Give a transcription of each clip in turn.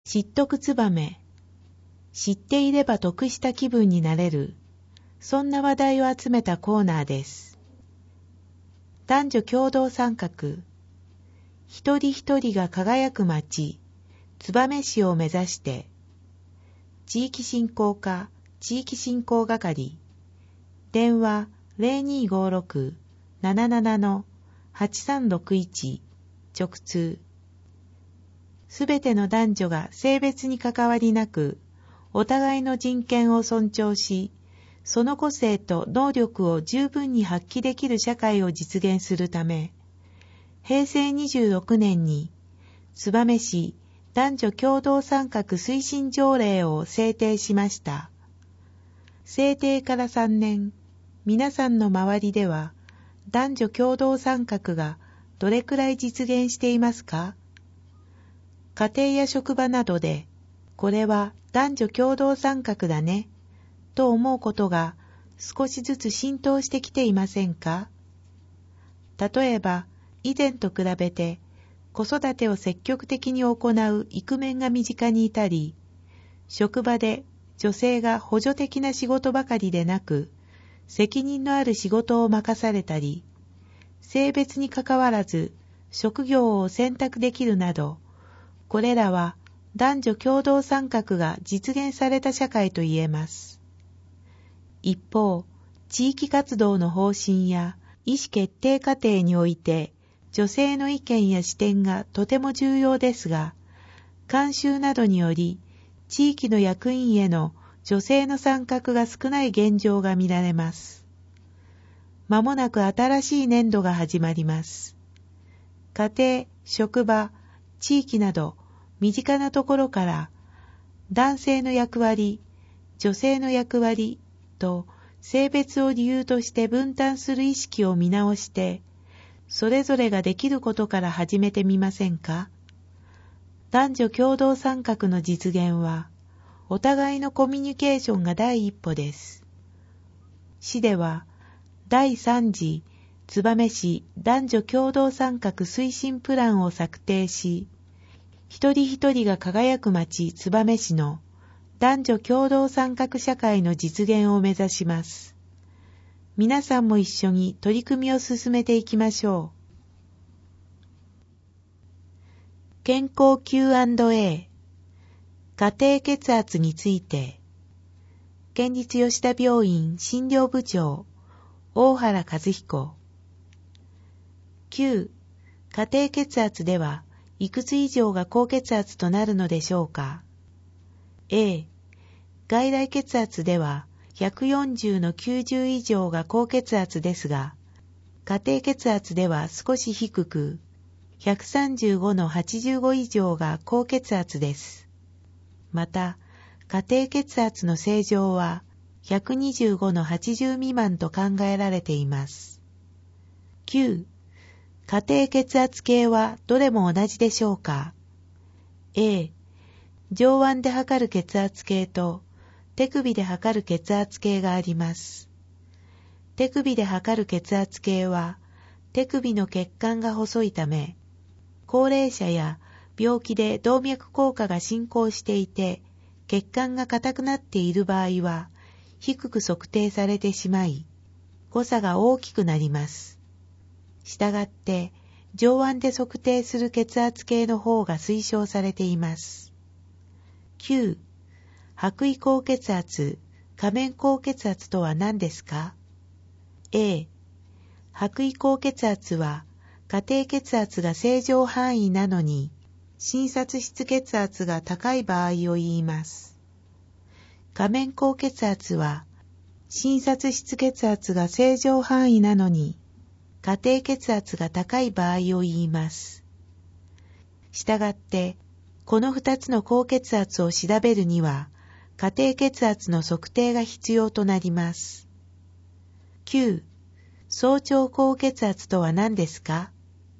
知っとくツバメ。知っていれば得した気分になれる。そんな話題を集めたコーナーです。男女共同参画。一人一人が輝く街、燕市を目指して。地域振興課、地域振興係。電話0256-77-8361。直通。すべての男女が性別に関わりなく、お互いの人権を尊重し、その個性と能力を十分に発揮できる社会を実現するため、平成26年に燕市男女共同参画推進条例を制定しました。制定から3年、皆さんの周りでは男女共同参画がどれくらい実現していますか？家庭や職場などで、これは男女共同参画だね、と思うことが少しずつ浸透してきていませんか？例えば、以前と比べて子育てを積極的に行うイクメンが身近にいたり、職場で女性が補助的な仕事ばかりでなく、責任のある仕事を任されたり、性別にかかわらず職業を選択できるなど、これらは男女共同参画が実現された社会と言えます。一方、地域活動の方針や意思決定過程において、女性の意見や視点がとても重要ですが、慣習などにより、地域の役員への女性の参画が少ない現状が見られます。まもなく新しい年度が始まります。家庭、職場、地域など、身近なところから、男性の役割、女性の役割と性別を理由として分担する意識を見直して、それぞれができることから始めてみませんか？男女共同参画の実現は、お互いのコミュニケーションが第一歩です。市では、第3次燕市男女共同参画推進プランを策定し、一人一人が輝く街燕市の男女共同参画社会の実現を目指します。皆さんも一緒に取り組みを進めていきましょう。健康 Q&A、 家庭血圧について、県立吉田病院診療部長大原和彦。Q、家庭血圧ではいくつ以上が高血圧となるのでしょうか？ A、外来血圧では140の90以上が高血圧ですが、家庭血圧では少し低く、135の85以上が高血圧です。また、家庭血圧の正常は125の80未満と考えられています。9、家庭血圧計はどれも同じでしょうか？ A、上腕で測る血圧計と手首で測る血圧計があります。手首で測る血圧計は手首の血管が細いため、高齢者や病気で動脈硬化が進行していて、血管が硬くなっている場合は低く測定されてしまい、誤差が大きくなります。したがって、上腕で測定する血圧計の方が推奨されています。9、白衣高血圧、仮面高血圧とは何ですか？ A、白衣高血圧は家庭血圧が正常範囲なのに、診察室血圧が高い場合を言います。仮面高血圧は、診察室血圧が正常範囲なのに、家庭血圧が高い場合を言います。したがって、この2つの高血圧を調べるには、家庭血圧の測定が必要となります。9、早朝高血圧とは何ですか？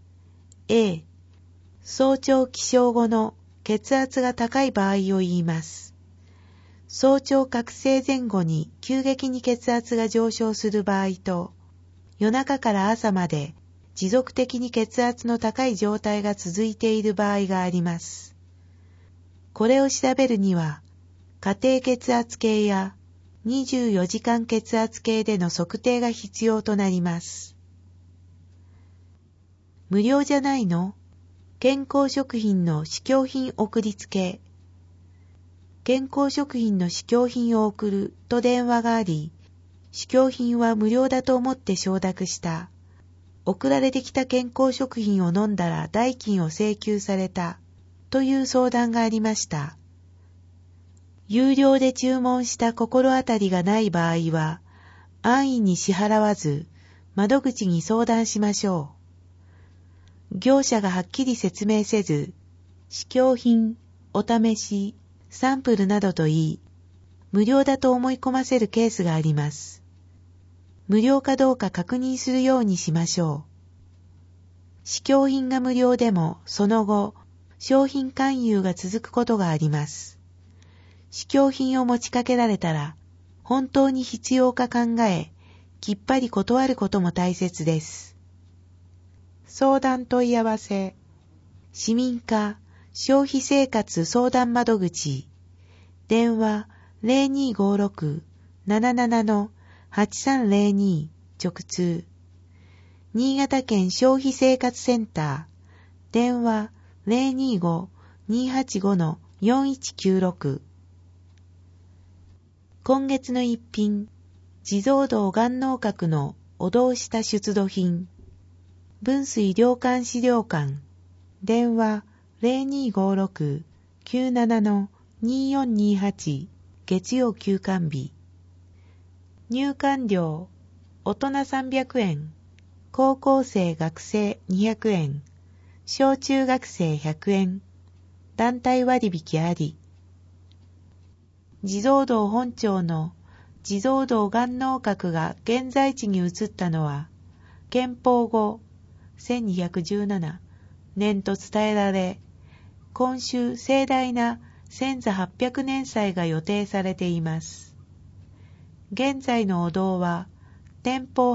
A、早朝起床後の血圧が高い場合を言います。早朝覚醒前後に急激に血圧が上昇する場合と、夜中から朝まで持続的に血圧の高い状態が続いている場合があります。 これを調べるには、家庭血圧計や24時間血圧計での測定が必要となります。無料じゃないの？健康食品の試供品送りつけ。健康食品の試供品を送ると電話があり、試供品は無料だと思って承諾した。送られてきた健康食品を飲んだら代金を請求されたという相談がありました。有料で注文した心当たりがない場合は、安易に支払わず窓口に相談しましょう。業者がはっきり説明せず、試供品、お試し、サンプルなどと言い、無料だと思い込ませるケースがあります。無料かどうか確認するようにしましょう。試供品が無料でも、その後、商品勧誘が続くことがあります。試供品を持ちかけられたら、本当に必要か考え、きっぱり断ることも大切です。相談問い合わせ。市民課消費生活相談窓口。電話 0256-77-8302 直通。新潟県消費生活センター。電話 025-285-4196。今月の一品。地蔵堂元能閣のお堂下出土品。分水良寛資料館。電話 0256-97-2428 月曜休館日。入館料大人300円、高校生学生200円、小中学生100円、団体割引あり。地蔵堂本町の地蔵堂元能閣が現在地に移ったのは建保後1217年と伝えられ、今週盛大な千座800年祭が予定されています。現在のお堂は天保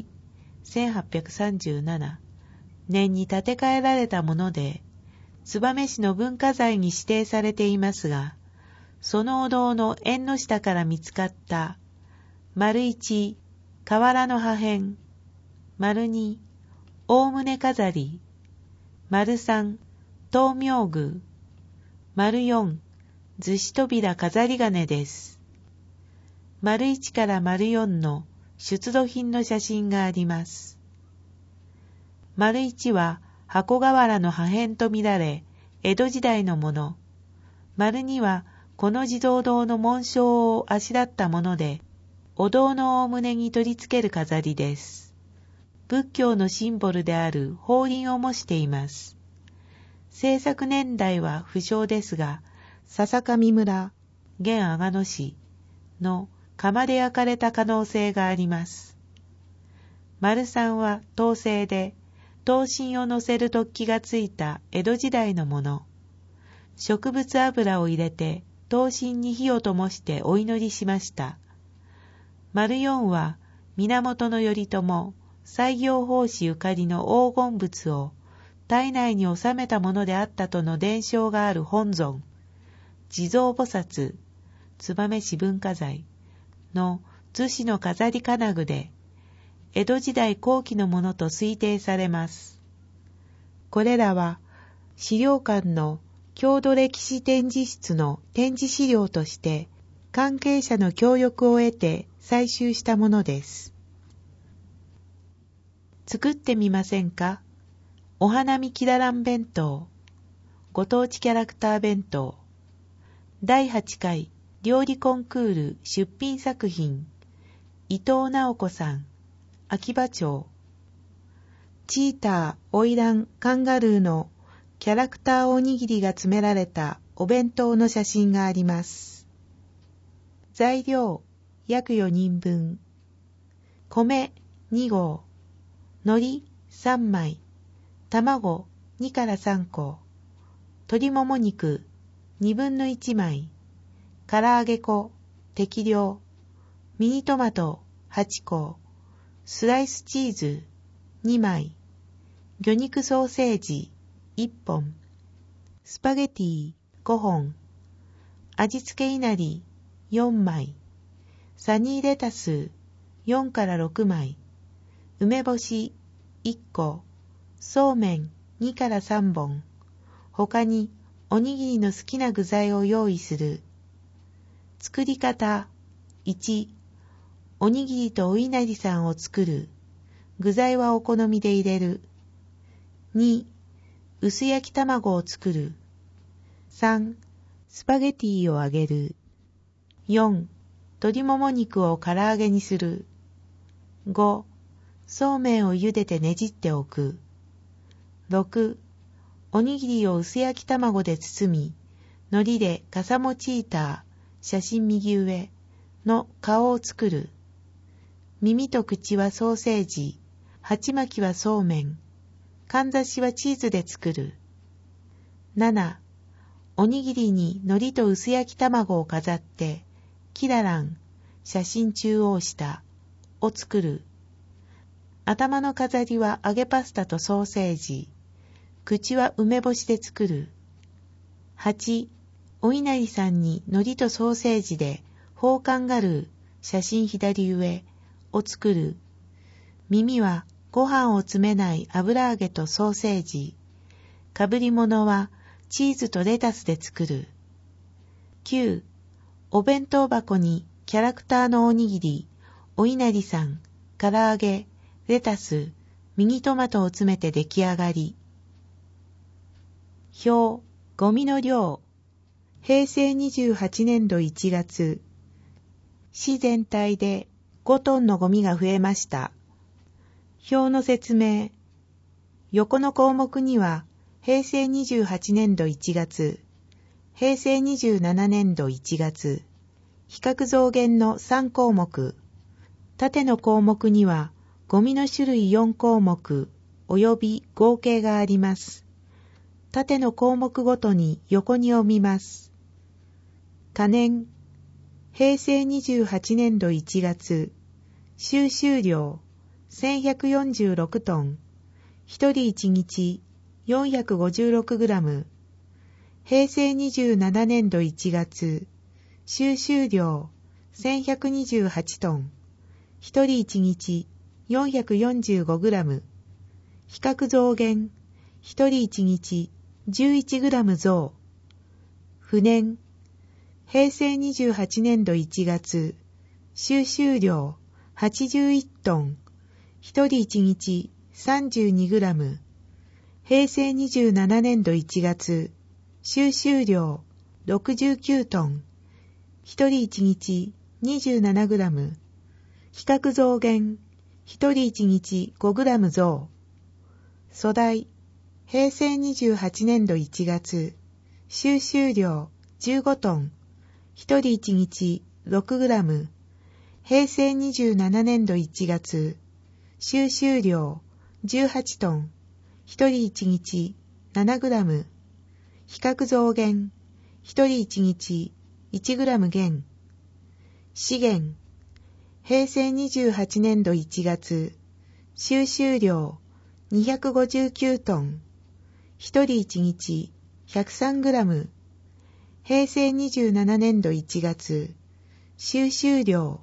8、1837年に建て替えられたもので、燕市の文化財に指定されていますが、そのお堂の縁の下から見つかった丸1、瓦の破片、丸2、大棟飾り、丸3、灯明具、丸4、厨子扉飾り金です。丸1から丸4の出土品の写真があります。丸1は箱瓦の破片とみられ、江戸時代のもの。丸2はこの地蔵堂の紋章をあしらったもので、お堂の大棟に取り付ける飾りです。仏教のシンボルである法輪を模しています。制作年代は不詳ですが、笹上村、現阿賀野市の窯で焼かれた可能性があります。丸3は陶製で、灯芯を乗せる突起がついた江戸時代のもの。植物油を入れて灯芯に火を灯してお祈りしました。丸4は源頼朝、西行法師ゆかりの黄金仏を体内に収めたものであったとの伝承がある本尊、地蔵菩薩、燕市文化財の厨子の飾り金具で、江戸時代後期のものと推定されます。これらは資料館の郷土歴史展示室の展示資料として関係者の協力を得て採集したものです。作ってみませんか？お花見キララン弁当、ご当地キャラクター弁当、第8回料理コンクール出品作品、伊藤直子さん、秋葉町。チーター、花魁、カンガルーのキャラクターおにぎりが詰められたお弁当の写真があります。材料、約4人分。米2合、海苔3枚、卵2から3個、鶏もも肉2分の1枚、唐揚げ粉適量、ミニトマト8個、スライスチーズ2枚、魚肉ソーセージ1本、スパゲティ 5本、味付けいなり4枚、サニーレタス4から6枚、梅干し1個、そうめん2から3本、他におにぎりの好きな具材を用意する。作り方。1、おにぎりとお稲荷さんを作る。具材はお好みで入れる。2、薄焼き卵を作る。3、スパゲティを揚げる。4、鶏もも肉を唐揚げにする。5、そうめんを茹でてねじっておく。6、おにぎりを薄焼き卵で包み、海苔でかさもチーター、写真右上の顔を作る。耳と口はソーセージ、鉢巻きはそうめん、かんざしはチーズで作る。7、おにぎりに海苔と薄焼き卵を飾って、キララン、写真中央下を作る。頭の飾りは揚げパスタとソーセージ、口は梅干しで作る。8、お稲荷さんに海苔とソーセージでホーカンガルー、写真左上を作る。耳はご飯を詰めない油揚げとソーセージ。かぶり物はチーズとレタスで作る。9、お弁当箱にキャラクターのおにぎり、お稲荷さん、唐揚げ、レタス、ミニトマトを詰めて出来上がり。表、ゴミの量。平成28年度1月、市全体で5トンのゴミが増えました。表の説明。横の項目には、平成28年度1月、平成27年度1月、比較増減の3項目、縦の項目には、ゴミの種類4項目、及び合計があります。縦の項目ごとに横に読みます。可燃。平成28年度1月、収集量1146トン、1人1日456グラム。平成27年度1月、収集量1128トン、1人1日445グラム。比較増減、1人1日11グラム増。不燃。平成28年度1月、収集量81トン、1人1日32グラム。平成27年度1月、収集量69トン、1人1日27グラム。比較増減、1人1日5グラム増。粗大。平成28年度1月、収集量15トン、1人1日6グラム。平成27年度1月、収集量18トン、1人1日7グラム。比較増減、1人1日1グラム減。資源。平成28年度1月、収集量259トン、1人1日103グラム。平成27年度1月、収集量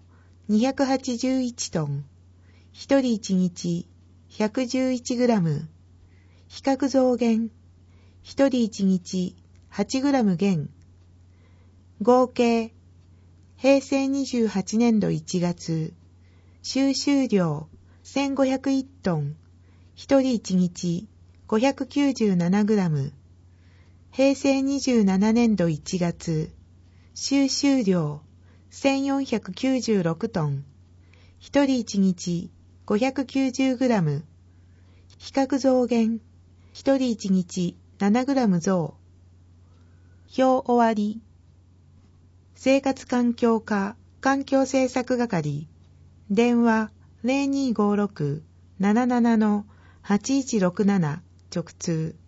281トン、1人1日111グラム。比較増減、1人1日8グラム減。合計、平成28年度1月、収集量1501トン、1人1日597グラム。平成27年度1月、収集量1496トン、1人1日590グラム。比較増減、1人1日7グラム増。表終わり。生活環境課環境政策係、電話 0256-77-8167 直通。